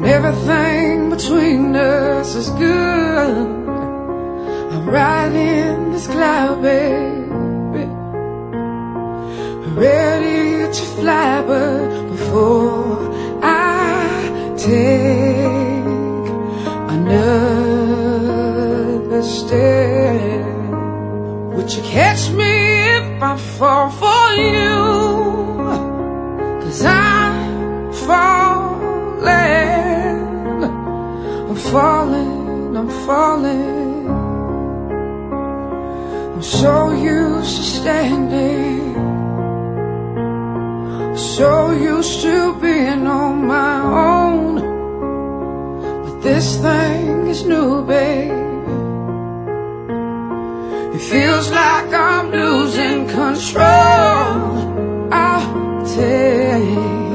and everything between us is good. I'm riding this cloud, baby, ready to fly, but before I take another step, would you catch me if I fall for you? 'Cause I'm falling, I'm falling, I'm falling. I'm so used to standing, so used to being on my own, but this thing is new, babe. It feels like I'm losing control. I'll take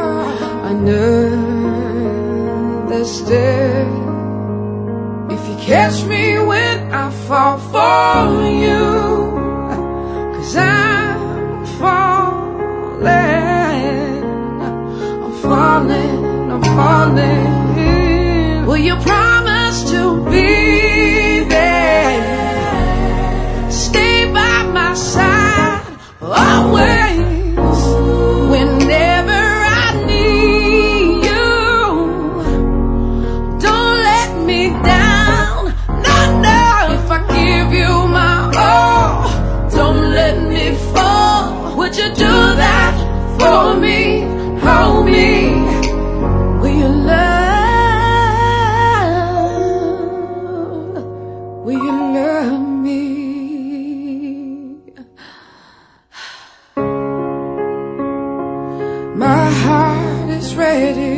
another step if you catch me when I fall for you. 'Cause I'm falling, I'm falling, I'm falling. Will you promise to be there? Stay by my side always, whenever I need you. Don't let me down, no, no. If I give you my all, don't let me fall. Would you do that for me? Hold me. Will you love? Will you love me? My heart is ready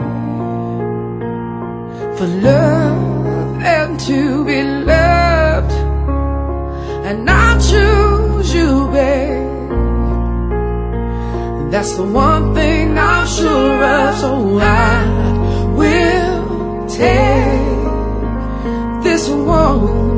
for love and to be loved, and I choose you, babe. That's the one thing I'm sure of, so I will take this one.